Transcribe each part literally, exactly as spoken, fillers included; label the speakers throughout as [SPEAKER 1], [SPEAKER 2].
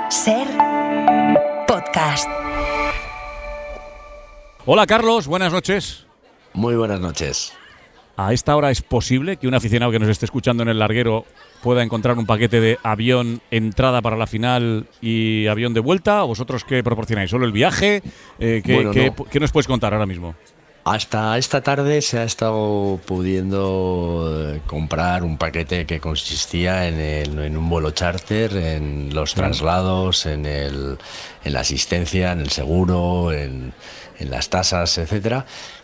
[SPEAKER 1] Ser Podcast.
[SPEAKER 2] Hola Carlos, buenas noches.
[SPEAKER 3] Muy buenas noches.
[SPEAKER 2] ¿A esta hora es posible que un aficionado que nos esté escuchando en el larguero pueda encontrar un paquete de avión, entrada para la final y avión de vuelta? ¿O vosotros qué proporcionáis? ¿Solo el viaje? Eh, ¿qué,
[SPEAKER 3] bueno,
[SPEAKER 2] qué,
[SPEAKER 3] no.
[SPEAKER 2] ¿Qué nos puedes contar ahora mismo?
[SPEAKER 3] Hasta esta tarde se ha estado pudiendo comprar un paquete que consistía en, el, en un vuelo charter, en los traslados, en, el, en la asistencia, en el seguro, en, en las tasas, etcétera.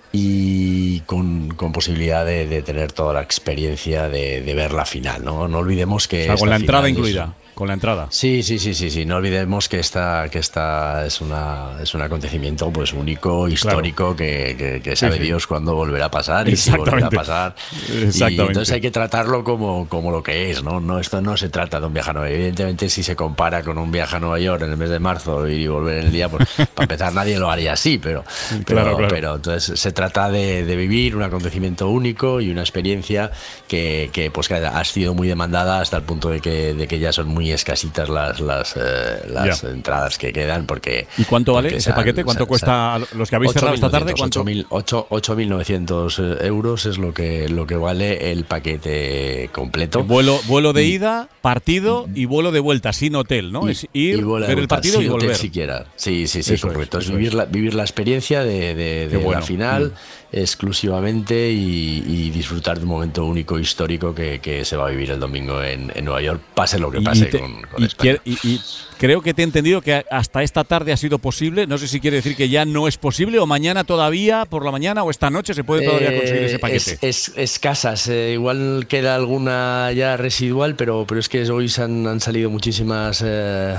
[SPEAKER 3] Y con, con posibilidad de, de tener toda la experiencia de, de ver la final, ¿no? No olvidemos que...
[SPEAKER 2] O sea, con la entrada
[SPEAKER 3] es,
[SPEAKER 2] incluida, con la entrada.
[SPEAKER 3] Sí, sí, sí, sí, sí. No olvidemos que esta, que esta es una es un acontecimiento pues único, histórico, claro. que, que, que sabe sí, sí. Dios cuándo volverá a pasar y si volverá a pasar.
[SPEAKER 2] Exactamente.
[SPEAKER 3] Y entonces hay que tratarlo como, como lo que es, ¿no? No, esto no se trata de un viaje a Nueva York. Evidentemente, si se compara con un viaje a Nueva York en el mes de marzo y volver en el día, pues para empezar nadie lo haría así, pero, pero,
[SPEAKER 2] claro, claro.
[SPEAKER 3] pero entonces se trata Trata de, de vivir un acontecimiento único y una experiencia que, que, pues, que ha sido muy demandada hasta el punto de que, de que ya son muy escasitas las, las, eh, las entradas que quedan. Porque,
[SPEAKER 2] ¿Y cuánto vale ese
[SPEAKER 3] han,
[SPEAKER 2] paquete? ¿Cuánto
[SPEAKER 3] se,
[SPEAKER 2] cuesta
[SPEAKER 3] se,
[SPEAKER 2] los que habéis cerrado esta tarde?
[SPEAKER 3] ocho mil novecientos euros es lo que, lo que vale el paquete completo.
[SPEAKER 2] Vuelo, vuelo de ida, partido y vuelo de vuelta, sin hotel, ¿no?
[SPEAKER 3] Y,
[SPEAKER 2] es ir, ver el partido y volver.
[SPEAKER 3] Siquiera. Sí, sí, sí,
[SPEAKER 2] eso
[SPEAKER 3] correcto.
[SPEAKER 2] Es,
[SPEAKER 3] es, vivir,
[SPEAKER 2] es.
[SPEAKER 3] La, vivir la experiencia de, de, de
[SPEAKER 2] bueno.
[SPEAKER 3] la final. Mm. exclusivamente y, y disfrutar de un momento único histórico que, que se va a vivir el domingo en, en Nueva York, pase lo que pase
[SPEAKER 2] y te,
[SPEAKER 3] con, con
[SPEAKER 2] y
[SPEAKER 3] España.
[SPEAKER 2] Y, y creo que te he entendido que hasta esta tarde ha sido posible, no sé si quiere decir que ya no es posible o mañana todavía, por la mañana o esta noche se puede todavía conseguir ese paquete.
[SPEAKER 3] Es, es, escasas, eh, igual queda alguna ya residual, pero, pero es que hoy se han, han salido muchísimas eh,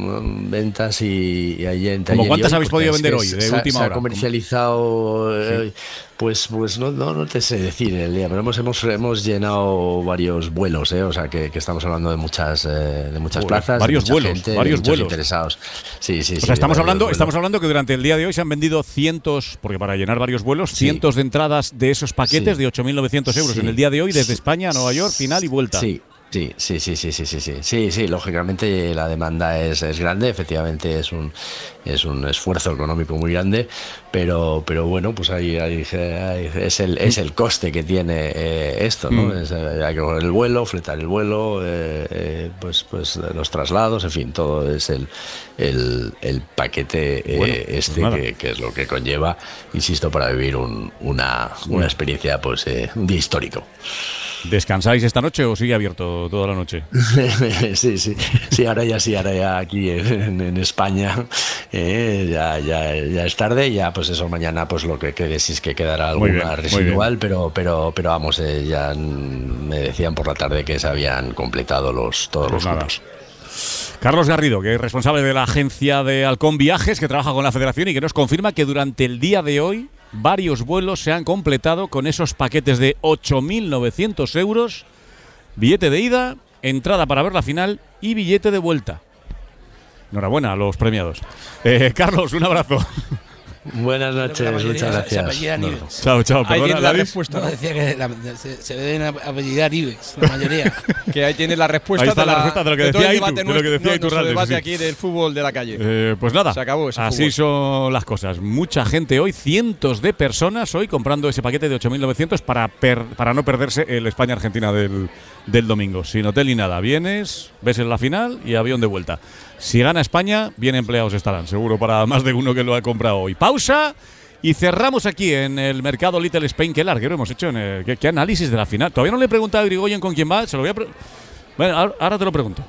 [SPEAKER 3] ventas y, y ayer...
[SPEAKER 2] ¿Cómo cuántas habéis podido vender hoy, de
[SPEAKER 3] se,
[SPEAKER 2] última
[SPEAKER 3] se
[SPEAKER 2] hora?
[SPEAKER 3] Se ha comercializado... Eh,
[SPEAKER 2] sí.
[SPEAKER 3] Pues, pues no, no, no te sé decir el día, pero hemos, hemos, hemos llenado varios vuelos, ¿eh? O sea que, que estamos hablando de muchas, eh, de muchas Uy, plazas,
[SPEAKER 2] varios
[SPEAKER 3] de mucha
[SPEAKER 2] vuelos,
[SPEAKER 3] gente,
[SPEAKER 2] varios
[SPEAKER 3] de
[SPEAKER 2] vuelos
[SPEAKER 3] interesados. Sí, sí,
[SPEAKER 2] o
[SPEAKER 3] sí.
[SPEAKER 2] sea, estamos hablando,
[SPEAKER 3] vuelos.
[SPEAKER 2] estamos hablando que durante el día de hoy se han vendido cientos, porque para llenar varios vuelos, sí. cientos de entradas de esos paquetes sí. de ocho mil novecientos euros
[SPEAKER 3] sí.
[SPEAKER 2] en el día de hoy desde
[SPEAKER 3] sí.
[SPEAKER 2] España a Nueva York, final y vuelta.
[SPEAKER 3] Sí. Sí, sí, sí, sí, sí, sí, sí, sí, sí, lógicamente la demanda es, es grande, efectivamente es un es un esfuerzo económico muy grande, pero pero bueno, pues ahí, ahí, ahí es el es el coste que tiene eh, esto, ¿no? Mm. Es, eh, hay que coger el vuelo, fletar el vuelo, eh, eh, pues pues los traslados, en fin, todo es el el, el paquete eh, bueno, este pues que, que es lo que conlleva, insisto, para vivir un, una una bueno. experiencia, pues eh, un día histórico.
[SPEAKER 2] ¿Descansáis esta noche o sigue abierto toda la noche?
[SPEAKER 3] sí, sí, sí, ahora ya sí, ahora ya aquí en, en España eh, ya, ya, ya es tarde, ya pues eso, mañana pues lo que quede, si es que quedará alguna bien, residual, pero, pero, pero vamos, eh, ya me decían por la tarde que se habían completado los todos pues los grupos.
[SPEAKER 2] Carlos Garrido, que es responsable de la agencia de Halcón Viajes, que trabaja con la Federación y que nos confirma que durante el día de hoy varios vuelos se han completado con esos paquetes de ocho mil novecientos euros, billete de ida, entrada para ver la final y billete de vuelta. Enhorabuena a los premiados. Eh, Carlos, un abrazo.
[SPEAKER 3] Buenas noches, muchas gracias.
[SPEAKER 2] No. Chao, chao.
[SPEAKER 4] Ahí tiene la
[SPEAKER 2] Ladis?
[SPEAKER 4] respuesta.
[SPEAKER 5] No,
[SPEAKER 4] ¿no?
[SPEAKER 5] decía que la, se, se deben apellidar Ibex, la mayoría.
[SPEAKER 4] Que ahí tiene la respuesta.
[SPEAKER 2] Ahí está
[SPEAKER 4] de
[SPEAKER 2] la,
[SPEAKER 4] la
[SPEAKER 2] respuesta de lo que
[SPEAKER 4] de
[SPEAKER 2] decía
[SPEAKER 4] el
[SPEAKER 2] Itu, de lo que decía
[SPEAKER 4] no,
[SPEAKER 2] Iturralde,
[SPEAKER 4] debate
[SPEAKER 2] sí.
[SPEAKER 4] aquí del fútbol de la calle.
[SPEAKER 2] Eh, pues nada,
[SPEAKER 4] se acabó ese
[SPEAKER 2] así
[SPEAKER 4] fútbol.
[SPEAKER 2] son las cosas. Mucha gente hoy, cientos de personas hoy comprando ese paquete de ocho mil novecientos para, per, para no perderse el España-Argentina del, del domingo. Sin hotel ni nada. Vienes, ves en la final y avión de vuelta. Si gana España, bien empleados estarán, seguro, para más de uno que lo ha comprado hoy. Pausa. Y cerramos aquí en el mercado Little Spain. Qué larguero hemos hecho. En el, ¿qué, ¿Qué análisis de la final? Todavía no le he preguntado a Irigoyen con quién va. Se lo voy a pre- bueno, ahora, ahora te lo pregunto.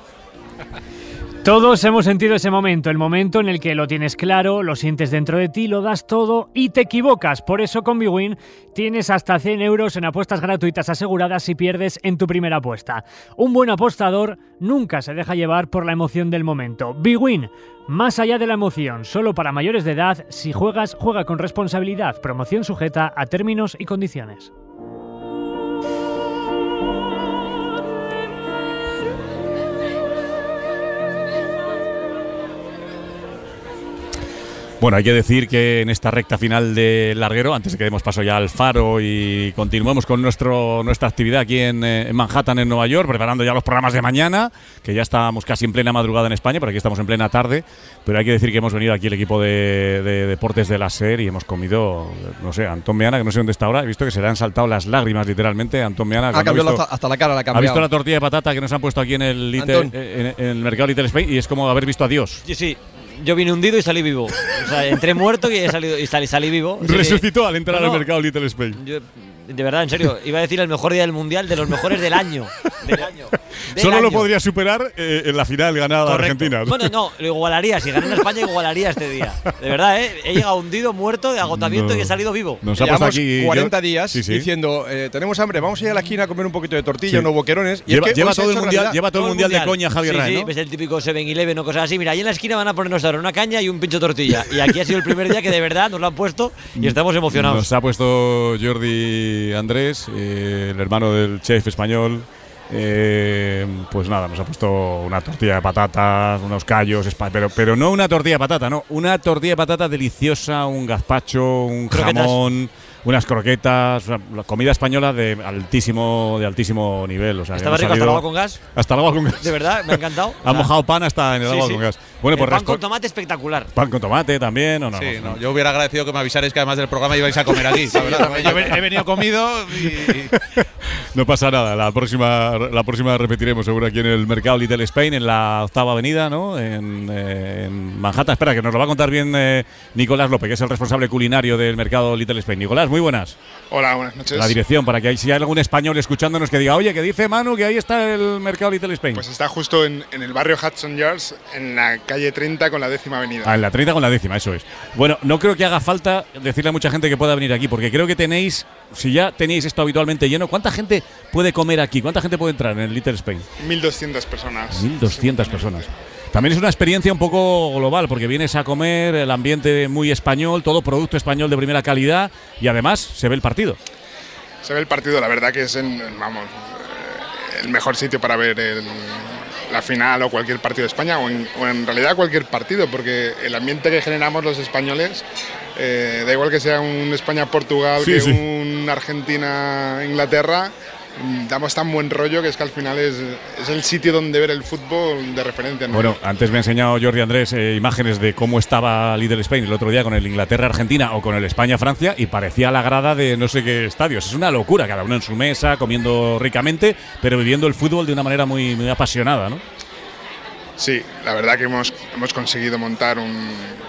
[SPEAKER 6] Todos hemos sentido ese momento, el momento en el que lo tienes claro, lo sientes dentro de ti, lo das todo y te equivocas. Por eso con Bwin tienes hasta cien euros en apuestas gratuitas aseguradas si pierdes en tu primera apuesta. Un buen apostador nunca se deja llevar por la emoción del momento. Bwin, más allá de la emoción, solo para mayores de edad, si juegas, juega con responsabilidad. Promoción sujeta a términos y condiciones.
[SPEAKER 2] Bueno, hay que decir que en esta recta final del larguero, antes de que demos paso ya al Faro y continuemos con nuestro nuestra actividad aquí en, en Manhattan, en Nueva York, preparando ya los programas de mañana, que ya estábamos casi en plena madrugada en España, pero aquí estamos en plena tarde. Pero hay que decir que hemos venido aquí el equipo de, de deportes de la SER y hemos comido, no sé, Antón Meana, que no sé dónde está ahora, he visto que se le han saltado las lágrimas literalmente. Antón Meana,
[SPEAKER 4] ha cambiado
[SPEAKER 2] visto,
[SPEAKER 4] hasta, hasta la cara, la ha cambiado.
[SPEAKER 2] Ha visto la tortilla de patata que nos han puesto aquí en el, Little, en, en el mercado Little Spain y es como haber visto a Dios.
[SPEAKER 7] Sí, sí. Yo vine hundido y salí vivo. O sea, entré muerto y, he salido, y salí, salí vivo.
[SPEAKER 2] Resucitó al entrar
[SPEAKER 7] no,
[SPEAKER 2] al mercado Little Spain.
[SPEAKER 7] Yo, de verdad, en serio, iba a decir el mejor día del mundial, de los mejores del año. Del año del
[SPEAKER 2] Solo
[SPEAKER 7] año.
[SPEAKER 2] lo podría superar eh, en la final ganada de Argentina.
[SPEAKER 7] Bueno, no, lo igualaría. Si ganara España, igualaría este día. De verdad, ¿eh? He llegado hundido, muerto, de agotamiento no, y he salido vivo.
[SPEAKER 2] Nos ha pasado aquí
[SPEAKER 4] cuarenta días
[SPEAKER 2] sí, sí.
[SPEAKER 4] diciendo, eh, tenemos hambre, vamos a ir a la esquina a comer un poquito de tortilla, sí. unos boquerones. Y
[SPEAKER 2] lleva,
[SPEAKER 4] es que
[SPEAKER 2] lleva, todo el mundial, lleva todo el mundial, mundial de coña Javier
[SPEAKER 7] sí,
[SPEAKER 2] Ray,
[SPEAKER 7] sí,
[SPEAKER 2] ¿no?
[SPEAKER 7] ves el típico seven eleven o cosas así. Mira, ahí en la esquina van a ponernos ahora una caña y un pincho tortilla. Y aquí ha sido el primer día que de verdad nos lo han puesto y estamos emocionados.
[SPEAKER 2] Nos ha puesto Jordi Andrés, eh, el hermano del chef español. Eh, pues nada, nos ha puesto una tortilla de patatas, unos callos, pero, pero no una tortilla de patata, no, una tortilla de patata deliciosa, un gazpacho, un
[SPEAKER 7] croquetas.
[SPEAKER 2] jamón, unas croquetas, una, la comida española de altísimo, de altísimo nivel. O sea,
[SPEAKER 7] ¿Estaba rico hasta el agua con gas?
[SPEAKER 2] Hasta el agua con gas.
[SPEAKER 7] De verdad, me ha encantado.
[SPEAKER 2] Ha mojado pan hasta en el
[SPEAKER 7] sí,
[SPEAKER 2] agua
[SPEAKER 7] sí.
[SPEAKER 2] con gas. Bueno,
[SPEAKER 7] el
[SPEAKER 2] pues
[SPEAKER 7] pan con tomate espectacular.
[SPEAKER 2] Pan con tomate también, ¿o no?
[SPEAKER 8] Sí,
[SPEAKER 2] no,
[SPEAKER 8] no, yo hubiera agradecido que me avisarais que además del programa ibais a comer aquí. La verdad, yo he venido comido y…
[SPEAKER 2] No pasa nada, la próxima la próxima repetiremos seguro aquí en el mercado Little Spain, en la octava avenida, ¿no? En, eh, en Manhattan. Espera, que nos lo va a contar bien eh, Nicolás López, que es el responsable culinario del mercado Little Spain. Nicolás, muy buenas.
[SPEAKER 9] Hola, buenas noches.
[SPEAKER 2] La dirección, para que hay, si hay algún español escuchándonos que diga, oye, que dice Manu que ahí está el mercado Little Spain.
[SPEAKER 9] Pues está justo en, en el barrio Hudson Yards, en la calle treinta con la décima avenida.
[SPEAKER 2] Ah, en la treinta con la décima, eso es. Bueno, no creo que haga falta decirle a mucha gente que pueda venir aquí, porque creo que tenéis, si ya tenéis esto habitualmente lleno, ¿cuánta gente puede comer aquí? ¿Cuánta gente puede entrar en el Little Spain?
[SPEAKER 9] mil doscientas personas.
[SPEAKER 2] mil doscientas personas. También es una experiencia un poco global, porque vienes a comer, el ambiente muy español, todo producto español de primera calidad y además se ve el partido.
[SPEAKER 9] Se ve el partido, la verdad que es en, vamos, el mejor sitio para ver el, la final o cualquier partido de España, o en, o en realidad cualquier partido, porque el ambiente que generamos los españoles, eh, da igual que sea un España-Portugal, sí, que sí. un Argentina-Inglaterra, damos tan buen rollo que es que al final es, es el sitio donde ver el fútbol de referencia, ¿no?
[SPEAKER 2] Bueno, antes me ha enseñado Jordi Andrés eh, imágenes de cómo estaba Little Spain el otro día con el Inglaterra-Argentina o con el España-Francia y parecía la grada de no sé qué estadios. Es una locura, cada uno en su mesa, comiendo ricamente, pero viviendo el fútbol de una manera muy, muy apasionada, ¿no?
[SPEAKER 9] Sí, la verdad que hemos, hemos conseguido montar un…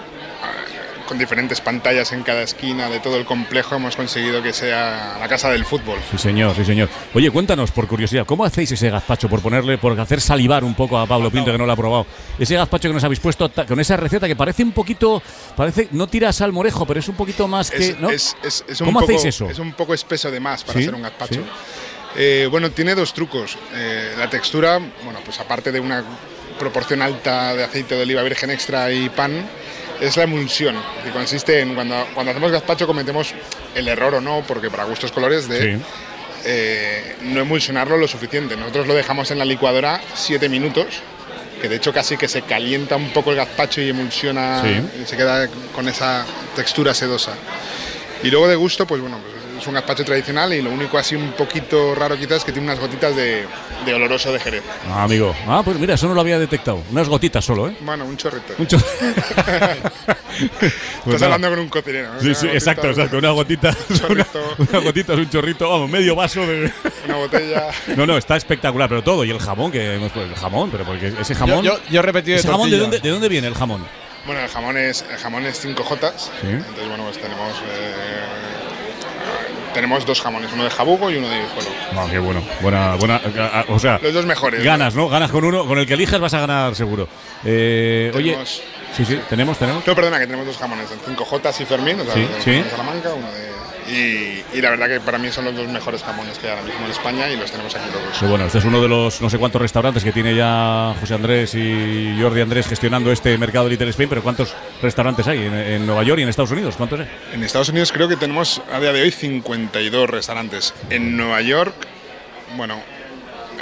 [SPEAKER 9] con diferentes pantallas en cada esquina de todo el complejo, hemos conseguido que sea la casa del fútbol.
[SPEAKER 2] Sí, señor, sí, señor. Oye, cuéntanos, por curiosidad, ¿cómo hacéis ese gazpacho? Por ponerle, por hacer salivar un poco a Pablo Pinto, que no lo ha probado. Ese gazpacho que nos habéis puesto con esa receta que parece un poquito, parece, no tira salmorejo, pero es un poquito más que…
[SPEAKER 9] Es,
[SPEAKER 2] ¿no?
[SPEAKER 9] es, es, es un
[SPEAKER 2] ¿Cómo
[SPEAKER 9] poco,
[SPEAKER 2] hacéis eso?
[SPEAKER 9] Es un poco espeso de más para
[SPEAKER 2] ¿Sí?
[SPEAKER 9] hacer un gazpacho.
[SPEAKER 2] ¿Sí?
[SPEAKER 9] Eh, bueno, tiene dos trucos. Eh, la textura, bueno, pues aparte de una proporción alta de aceite de oliva virgen extra y pan, es la emulsión, que consiste en cuando, cuando hacemos gazpacho cometemos el error o no, porque para gustos colores, de sí. eh, no emulsionarlo lo suficiente. Nosotros lo dejamos en la licuadora siete minutos, que de hecho casi que se calienta un poco el gazpacho y emulsiona, sí. y se queda con esa textura sedosa. Y luego de gusto, pues bueno, pues es un gazpacho tradicional y lo único así un poquito raro quizás es que tiene unas gotitas de, de oloroso de Jerez.
[SPEAKER 2] Ah, amigo. Ah, pues mira, eso no lo había detectado. Unas gotitas solo, ¿eh?
[SPEAKER 9] Bueno, un chorrito.
[SPEAKER 2] Un chorrito.
[SPEAKER 9] Pues estás hablando con un cocinero, ¿no?
[SPEAKER 2] Sí, sí, exacto, exacto. Una gotita, una, una gotita es un chorrito, vamos, medio vaso de…
[SPEAKER 9] Una botella…
[SPEAKER 2] No, no, está espectacular, pero todo. Y el jamón, que hemos el jamón, pero porque ese jamón…
[SPEAKER 4] Yo, yo, yo he repetido
[SPEAKER 2] ¿Ese
[SPEAKER 4] de
[SPEAKER 2] jamón de dónde, de dónde viene el jamón?
[SPEAKER 9] Bueno, el jamón es, el jamón es cinco jotas,
[SPEAKER 2] ¿sí?
[SPEAKER 9] Entonces, bueno, pues tenemos… Eh, Tenemos dos jamones, uno de jabugo y uno de guijuelo.
[SPEAKER 2] Ah, qué bueno. Buena, buena, o sea,
[SPEAKER 9] los dos mejores.
[SPEAKER 2] Ganas, ¿no? ¿no? Ganas con uno, con el que elijas vas a ganar seguro. Eh, oye, sí, sí, tenemos, tenemos.
[SPEAKER 9] No, perdona, que tenemos dos jamones, el cinco jotas y Fermín, o sea,
[SPEAKER 2] sí,
[SPEAKER 9] de
[SPEAKER 2] sí.
[SPEAKER 9] Salamanca, uno de… Y, y la verdad que para mí son los dos mejores jamones que hay ahora mismo en España y los tenemos aquí todos.
[SPEAKER 2] Sí, bueno, este es uno de los no sé cuántos restaurantes que tiene ya José Andrés y Jordi Andrés gestionando este mercado Little Spain, pero ¿cuántos restaurantes hay en, en Nueva York y en Estados Unidos? ¿Cuántos hay?
[SPEAKER 9] En Estados Unidos creo que tenemos a día de hoy cincuenta y dos restaurantes. En Nueva York, bueno…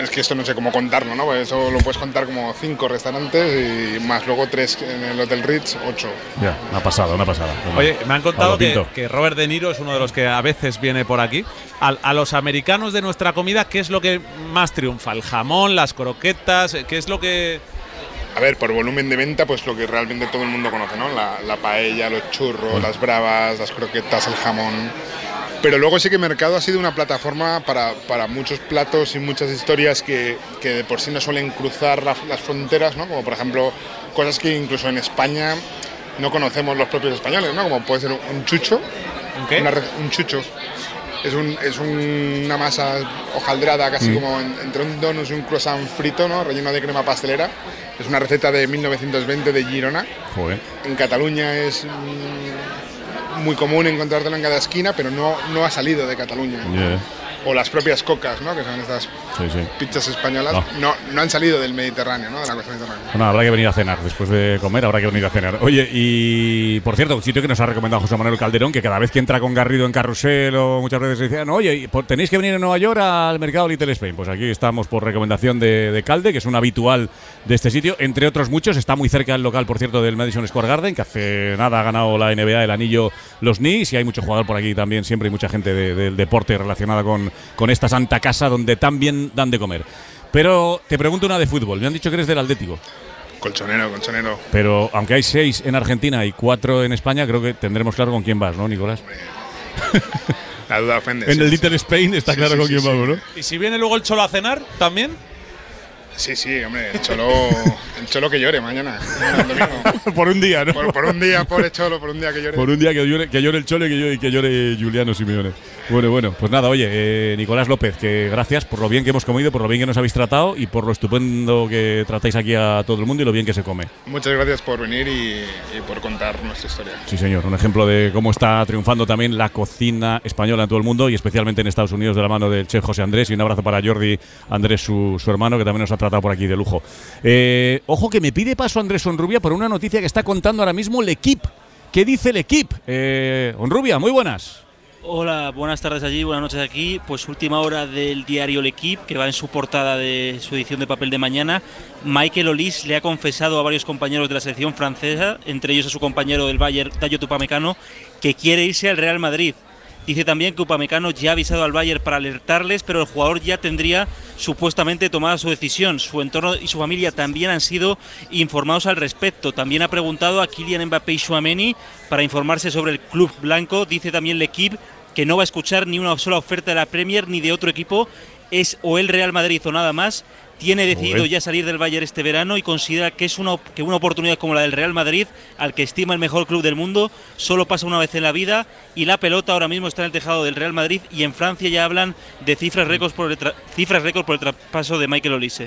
[SPEAKER 9] es que esto no sé cómo contarlo, ¿no? Porque eso lo puedes contar como cinco restaurantes y más luego tres en el Hotel Ritz, ocho.
[SPEAKER 2] Ya, una pasada, una pasada.
[SPEAKER 8] Oye, me han contado que,
[SPEAKER 2] Pinto.
[SPEAKER 8] que Robert De Niro es uno de los que a veces viene por aquí. A, a los americanos de nuestra comida, ¿qué es lo que más triunfa? ¿El jamón, las croquetas? ¿Qué es lo que...?
[SPEAKER 9] A ver, por volumen de venta, pues lo que realmente todo el mundo conoce, ¿no? La, la paella, los churros, las bravas, las croquetas, el jamón. Pero luego sí que Mercado ha sido una plataforma para, para muchos platos y muchas historias que, que de por sí no suelen cruzar la, las fronteras, ¿no? Como por ejemplo, cosas que incluso en España no conocemos los propios españoles, ¿no? Como puede ser un chucho.
[SPEAKER 8] ¿Un qué?
[SPEAKER 9] Una, un chucho. Es, un, es un, una masa hojaldrada, casi mm. como en, entre un donut y un croissant frito, ¿no? Relleno de crema pastelera. Es una receta de mil novecientos veinte de Girona.
[SPEAKER 2] Joder.
[SPEAKER 9] En Cataluña es mm, muy común encontrártelo en cada esquina, pero no, no ha salido de Cataluña.
[SPEAKER 2] Yeah.
[SPEAKER 9] O las propias cocas, ¿no? Que son estas
[SPEAKER 2] sí, sí.
[SPEAKER 9] pizzas españolas,
[SPEAKER 2] no.
[SPEAKER 9] No, no han salido del Mediterráneo, ¿no? De la costa mediterránea.
[SPEAKER 2] Bueno, habrá que venir a cenar. Después de comer, habrá que venir a cenar. Oye, y por cierto, un sitio que nos ha recomendado José Manuel Calderón, que cada vez que entra con Garrido en Carrusel o muchas veces decían, oye, tenéis que venir a Nueva York al mercado Little Spain. Pues aquí estamos por recomendación de, de Calde, que es un habitual de este sitio, entre otros muchos. Está muy cerca el local, por cierto, del Madison Square Garden, que hace nada ha ganado la N B A el anillo los Knicks, y hay mucho jugador por aquí también, siempre hay mucha gente de, del deporte relacionada con, con esta santa casa donde tan bien dan de comer. Pero te pregunto una de fútbol. Me han dicho que eres del Atlético.
[SPEAKER 9] Colchonero, colchonero.
[SPEAKER 2] Pero aunque hay seis en Argentina y cuatro en España, creo que tendremos claro con quién vas, ¿no, Nicolás?
[SPEAKER 9] La duda ofende.
[SPEAKER 2] En
[SPEAKER 9] sí,
[SPEAKER 2] el
[SPEAKER 9] sí.
[SPEAKER 2] Little Spain está
[SPEAKER 9] sí,
[SPEAKER 2] claro
[SPEAKER 9] sí,
[SPEAKER 2] con
[SPEAKER 9] sí,
[SPEAKER 2] quién
[SPEAKER 9] sí.
[SPEAKER 2] vamos, ¿no?
[SPEAKER 8] ¿Y si viene luego el Cholo a cenar también?
[SPEAKER 9] Sí, sí, hombre, el Cholo, el Cholo que llore mañana, el domingo.
[SPEAKER 2] Por un día, ¿no?
[SPEAKER 9] Por, por un día, pobre Cholo, por un día que llore.
[SPEAKER 2] Por un día que llore, que llore el Cholo y que llore, que llore Juliano Simeone. Bueno, bueno, pues nada, oye, eh, Nicolás López, que gracias por lo bien que hemos comido, por lo bien que nos habéis tratado y por lo estupendo que tratáis aquí a todo el mundo y lo bien que se come.
[SPEAKER 9] Muchas gracias por venir y, y por contar nuestra historia.
[SPEAKER 2] Sí, señor, un ejemplo de cómo está triunfando también la cocina española en todo el mundo y especialmente en Estados Unidos de la mano del chef José Andrés, y un abrazo para Jordi Andrés, su, su hermano, que también nos ha tratado por aquí de lujo. Eh, ojo que me pide paso Andrés Onrubia por una noticia que está contando ahora mismo L'Equipe. ¿Qué dice L'Equipe? Eh, Onrubia, muy buenas.
[SPEAKER 10] Hola, buenas tardes allí, buenas noches aquí. Pues última hora del diario L'Equipe, que va en su portada de su edición de papel de mañana. Michael Olise le ha confesado a varios compañeros de la selección francesa, entre ellos a su compañero del Bayern, Dayot Upamecano, que quiere irse al Real Madrid. Dice también que Upamecano ya ha avisado al Bayern para alertarles, pero el jugador ya tendría supuestamente tomada su decisión. Su entorno y su familia también han sido informados al respecto. También ha preguntado a Kylian Mbappé y Tchouaméni para informarse sobre el club blanco. Dice también L'Equipe que no va a escuchar ni una sola oferta de la Premier ni de otro equipo. Es o el Real Madrid o nada más. Tiene decidido
[SPEAKER 2] Joder.
[SPEAKER 10] ya salir del Bayern este verano y considera que es una, que una oportunidad como la del Real Madrid, al que estima el mejor club del mundo, solo pasa una vez en la vida, y la pelota ahora mismo está en el tejado del Real Madrid, y en Francia ya hablan de cifras récords por el, tra- cifras récord por el traspaso de Michael Olise.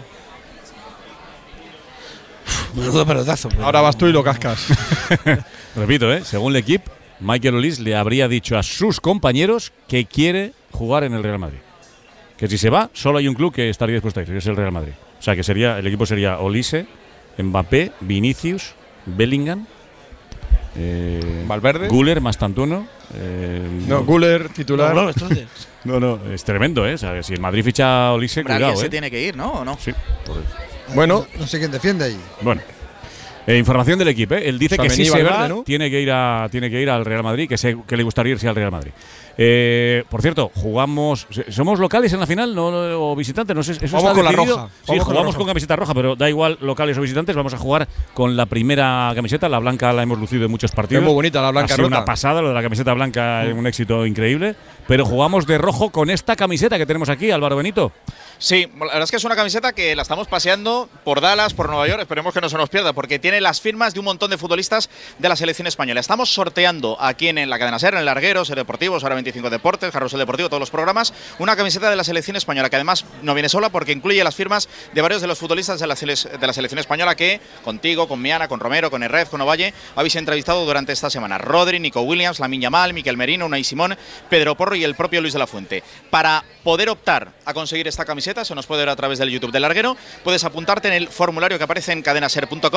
[SPEAKER 5] Menudo pelotazo. Pero...
[SPEAKER 4] Ahora vas tú y lo cascas.
[SPEAKER 2] Repito, ¿eh? Según L'Equipe, Michael Olise le habría dicho a sus compañeros que quiere jugar en el Real Madrid. Que si se va, solo hay un club que estaría dispuesto a ir, que es el Real Madrid. O sea, que sería el equipo sería Olise, Mbappé, Vinicius, Bellingham, eh,
[SPEAKER 4] Valverde,
[SPEAKER 2] Güler, Mastantuono. Eh,
[SPEAKER 4] no, Güler, titular.
[SPEAKER 5] No, no, entonces.
[SPEAKER 2] no, no, es tremendo, ¿eh? O sea, si el Madrid ficha a Olise,
[SPEAKER 11] Hombre,
[SPEAKER 2] cuidado,
[SPEAKER 11] alguien
[SPEAKER 2] ¿eh?
[SPEAKER 11] se tiene que ir, ¿no? ¿O no?
[SPEAKER 2] Sí, por eso.
[SPEAKER 4] Bueno,
[SPEAKER 12] no, no sé quién defiende ahí.
[SPEAKER 2] Bueno. Eh, información del equipo, ¿eh? Él dice que si se
[SPEAKER 4] Valverde,
[SPEAKER 2] va,
[SPEAKER 4] ¿no?
[SPEAKER 2] tiene que ir a tiene que ir al Real Madrid, que, se, que le gustaría irse al Real Madrid. Eh, por cierto, jugamos, somos locales en la final, no o visitantes, no sé, eso
[SPEAKER 4] vamos
[SPEAKER 2] está
[SPEAKER 4] con la
[SPEAKER 2] decidido.
[SPEAKER 4] roja.
[SPEAKER 2] Sí,
[SPEAKER 4] Vamos
[SPEAKER 2] jugamos
[SPEAKER 4] con, la roja.
[SPEAKER 2] con camiseta roja, pero da igual locales o visitantes, vamos a jugar con la primera camiseta, la blanca la hemos lucido en muchos partidos.
[SPEAKER 4] Es muy bonita la blanca
[SPEAKER 2] ha sido
[SPEAKER 4] rota.
[SPEAKER 2] una pasada, lo de la camiseta blanca es un éxito increíble, pero jugamos de rojo con esta camiseta que tenemos aquí, Álvaro Benito.
[SPEAKER 11] Sí, la verdad es que es una camiseta que la estamos paseando por Dallas, por Nueva York, esperemos que no se nos pierda, porque tiene las firmas de un montón de futbolistas de la selección española. Estamos sorteando aquí en la cadena SER, en el Larguero, SER Deportivos, ahora veinticinco Deportes, Carrusel Deportivo, todos los programas, una camiseta de la selección española, que además no viene sola porque incluye las firmas de varios de los futbolistas de la, sele- de la selección española que contigo, con Miana, con Romero, con Herrez, con Ovalle, habéis entrevistado durante esta semana. Rodri, Nico Williams, Lamine Yamal, Miquel Merino, Unai Simón, Pedro Porro y el propio Luis de la Fuente. Para poder optar a conseguir esta camiseta, se nos puede ver a través del YouTube del Larguero, puedes apuntarte en el formulario que aparece en cadena ser punto com y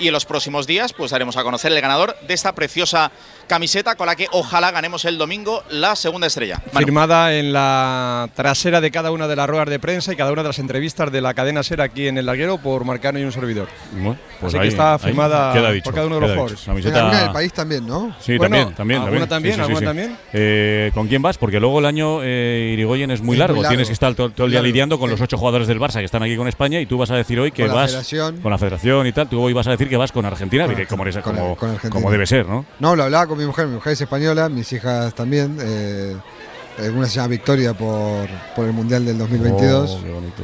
[SPEAKER 11] y en los próximos días pues haremos a conocer el ganador de esta preciosa camiseta con la que ojalá ganemos el domingo la segunda estrella. Manu.
[SPEAKER 4] Firmada en la trasera de cada una de las ruedas de prensa y cada una de las entrevistas de la cadena SER aquí en el Larguero por Marcano y un servidor.
[SPEAKER 2] Bueno, pues
[SPEAKER 4] Así
[SPEAKER 2] ahí,
[SPEAKER 4] que está firmada
[SPEAKER 2] queda dicho,
[SPEAKER 4] por cada uno de los jugadores.
[SPEAKER 2] Camiseta...
[SPEAKER 12] alguna del país también, ¿no?
[SPEAKER 2] Sí,
[SPEAKER 4] bueno,
[SPEAKER 2] también, también.
[SPEAKER 4] ¿Alguna
[SPEAKER 2] también,
[SPEAKER 4] también?
[SPEAKER 2] sí, sí,
[SPEAKER 4] ¿Alguna
[SPEAKER 2] sí.
[SPEAKER 4] también?
[SPEAKER 2] Eh, ¿Con quién vas? Porque luego el año eh, Irigoyen es muy
[SPEAKER 12] Es
[SPEAKER 2] largo.
[SPEAKER 12] muy largo.
[SPEAKER 2] Tienes que estar todo, todo el día
[SPEAKER 12] Claro,
[SPEAKER 2] lidiando con
[SPEAKER 12] sí.
[SPEAKER 2] los ocho jugadores del Barça que están aquí con España y tú vas a decir hoy que
[SPEAKER 12] Con la
[SPEAKER 2] vas
[SPEAKER 12] federación.
[SPEAKER 2] con la federación y tal. Tú hoy vas a decir que vas con Argentina,
[SPEAKER 12] Con
[SPEAKER 2] diré, como, eres-
[SPEAKER 12] con-
[SPEAKER 2] como,
[SPEAKER 12] con Argentina.
[SPEAKER 2] como debe ser, ¿no?
[SPEAKER 12] No, lo hablaba con mi mujer. Mi mujer es española, mis hijas también. Eh, eh, una se llama Victoria por, por el Mundial del dos mil veintidós,
[SPEAKER 2] Oh, qué bonito.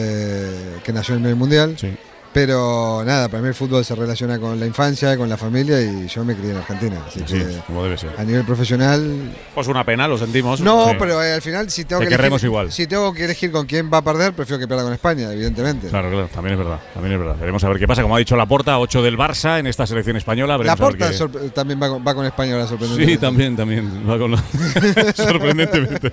[SPEAKER 12] eh, que nació en el Mundial.
[SPEAKER 2] Sí.
[SPEAKER 12] Pero nada, para mí el fútbol se relaciona con la infancia, con la familia y yo me crié en Argentina. Así
[SPEAKER 2] Sí,
[SPEAKER 12] que
[SPEAKER 2] como debe ser.
[SPEAKER 12] a nivel profesional.
[SPEAKER 8] Pues una pena, lo sentimos.
[SPEAKER 12] No,
[SPEAKER 2] Sí.
[SPEAKER 12] pero eh, al final, si tengo,
[SPEAKER 2] Te
[SPEAKER 12] que
[SPEAKER 2] querremos
[SPEAKER 12] elegir,
[SPEAKER 2] igual.
[SPEAKER 12] si tengo que elegir con quién va a perder, prefiero que pierda con España, evidentemente.
[SPEAKER 2] Claro, claro, también es verdad, también es verdad. Veremos a ver qué pasa. Como ha dicho Laporta, ocho del Barça en esta selección española.
[SPEAKER 12] La
[SPEAKER 2] Veremos a ver
[SPEAKER 12] Porta
[SPEAKER 2] qué-
[SPEAKER 12] sorpre- también va con, va con España ahora, sorprendentemente.
[SPEAKER 2] Sí, también, también. Va con la- Sorprendentemente.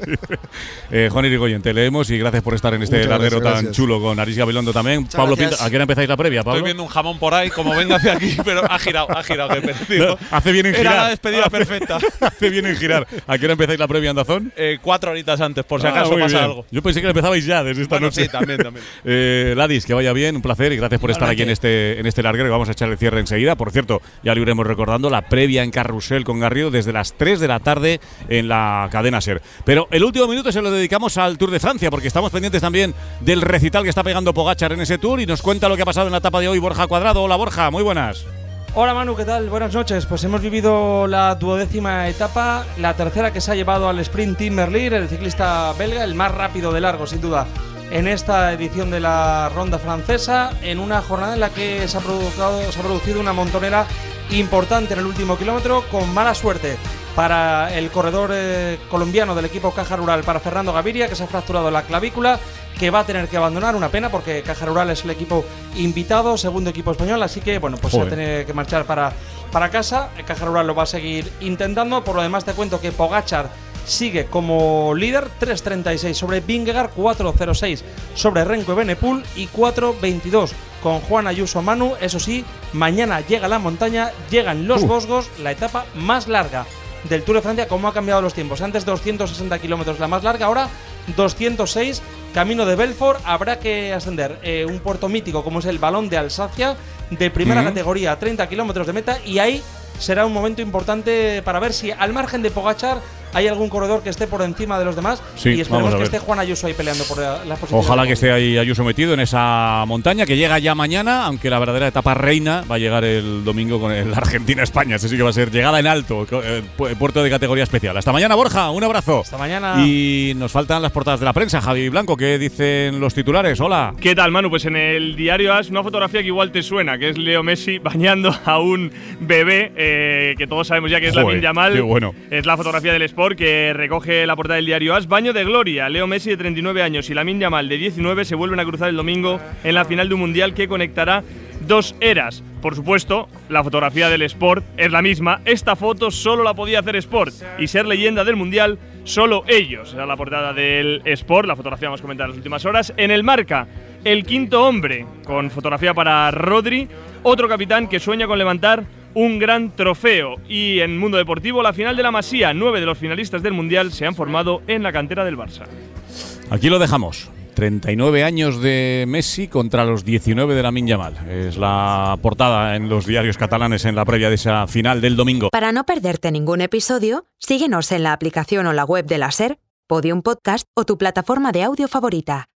[SPEAKER 2] eh, Juan Irigoyen, te leemos y gracias por estar en este
[SPEAKER 12] Muchas
[SPEAKER 2] larguero
[SPEAKER 12] gracias,
[SPEAKER 2] tan
[SPEAKER 12] gracias.
[SPEAKER 2] chulo con Aris Gabilondo también.
[SPEAKER 11] Muchas
[SPEAKER 2] Pablo
[SPEAKER 11] gracias.
[SPEAKER 2] Pinto, ¿a qué hora empezáis la previa, Pablo?
[SPEAKER 8] Estoy viendo un jamón por ahí, como venga hacia aquí, pero ha girado, ha girado. Que perdido.
[SPEAKER 2] No, hace bien en
[SPEAKER 8] Era
[SPEAKER 2] girar.
[SPEAKER 8] la despedida
[SPEAKER 2] Hace-
[SPEAKER 8] perfecta.
[SPEAKER 2] Hace bien en girar. ¿A qué hora empezáis la previa, Andazón?
[SPEAKER 8] Eh, cuatro horitas antes, por si
[SPEAKER 2] Ah,
[SPEAKER 8] acaso
[SPEAKER 2] muy
[SPEAKER 8] pasa
[SPEAKER 2] bien.
[SPEAKER 8] algo.
[SPEAKER 2] Yo pensé que empezabais ya desde esta
[SPEAKER 8] Bueno,
[SPEAKER 2] noche.
[SPEAKER 8] sí, también, también.
[SPEAKER 2] eh, Ladis, que vaya bien, un placer y gracias por estar aquí en este, en este larguero. Vamos a echar el cierre enseguida. Por cierto, ya lo iremos recordando, la previa en Carrusel con Garrido desde las tres de la tarde en la cadena SER. Pero el último minuto se lo dedicamos al Tour de Francia, porque estamos pendientes también del recital que está pegando Pogačar en ese Tour y nos cuenta lo que ha pasado en la etapa de hoy Borja Cuadrado. Hola Borja, muy buenas.
[SPEAKER 13] Hola Manu, ¿qué tal? Buenas noches. Pues hemos vivido la duodécima etapa, la tercera que se ha llevado al sprint Tim Merlier, el ciclista belga, el más rápido de largo sin duda en esta edición de la ronda francesa, en una jornada en la que se ha producido, se ha producido una montonera importante en el último kilómetro, con mala suerte para el corredor eh, colombiano del equipo Caja Rural, para Fernando Gaviria, que se ha fracturado la clavícula, que va a tener que abandonar, una pena porque Caja Rural es el equipo invitado, segundo equipo español, así que bueno, pues se va a tener que marchar para, para casa. Caja Rural lo va a seguir intentando. Por lo demás te cuento que Pogačar sigue como líder, tres treinta y seis sobre Vingegaard, cuatro cero seis sobre Renko Evenepoel y cuatro veintidós con Juan Ayuso Manu. Eso sí, mañana llega la montaña, llegan los
[SPEAKER 2] Uh.
[SPEAKER 13] Vosgos, la etapa más larga del Tour de Francia. ¿Cómo ha cambiado los tiempos? Antes doscientos sesenta kilómetros la más larga, ahora doscientos seis, camino de Belfort. Habrá que ascender eh, un puerto mítico como es el Balón de Alsacia, de primera
[SPEAKER 2] Mm.
[SPEAKER 13] categoría, treinta kilómetros de meta, y ahí será un momento importante para ver si al margen de Pogačar hay algún corredor que esté por encima de los demás.
[SPEAKER 2] Sí,
[SPEAKER 13] y esperemos
[SPEAKER 2] vamos a
[SPEAKER 13] que
[SPEAKER 2] ver.
[SPEAKER 13] esté Juan Ayuso ahí peleando por la, las posiciones.
[SPEAKER 2] Ojalá que esté ahí Ayuso metido en esa montaña que llega ya mañana, aunque la verdadera etapa reina va a llegar el domingo con el Argentina-España. Ese sí que va a ser llegada en alto, co- eh, pu- puerto de categoría especial. Hasta mañana, Borja, un abrazo.
[SPEAKER 13] Hasta mañana.
[SPEAKER 2] Y nos faltan las portadas de la prensa. Javi Blanco, ¿qué dicen los titulares? Hola.
[SPEAKER 14] ¿Qué tal, Manu? Pues en el diario AS una fotografía que igual te suena, que es Leo Messi bañando a un bebé, eh, que todos sabemos ya que es
[SPEAKER 2] Joder,
[SPEAKER 14] Lamine Yamal.
[SPEAKER 2] qué bueno.
[SPEAKER 14] Es la fotografía del Sport que recoge la portada del diario AS. Baño de gloria. Leo Messi, de treinta y nueve años, y Lamine Yamal, de diecinueve, se vuelven a cruzar el domingo en la final de un mundial que conectará dos eras. Por supuesto, la fotografía del Sport es la misma. Esta foto solo la podía hacer Sport, y ser leyenda del mundial solo ellos. Era la portada del Sport, la fotografía hemos comentado en las últimas horas. En el Marca, el quinto hombre, con fotografía para Rodri, otro capitán que sueña con levantar un gran trofeo. Y en Mundo Deportivo, la final de la Masía. Nueve de los finalistas del mundial se han formado en la cantera del Barça.
[SPEAKER 2] Aquí lo dejamos. treinta y nueve años de Messi contra los diecinueve de Lamine Yamal. Es la portada en los diarios catalanes en la previa de esa final del domingo.
[SPEAKER 1] Para no perderte ningún episodio, síguenos en la aplicación o la web de la SER, Podium Podcast o tu plataforma de audio favorita.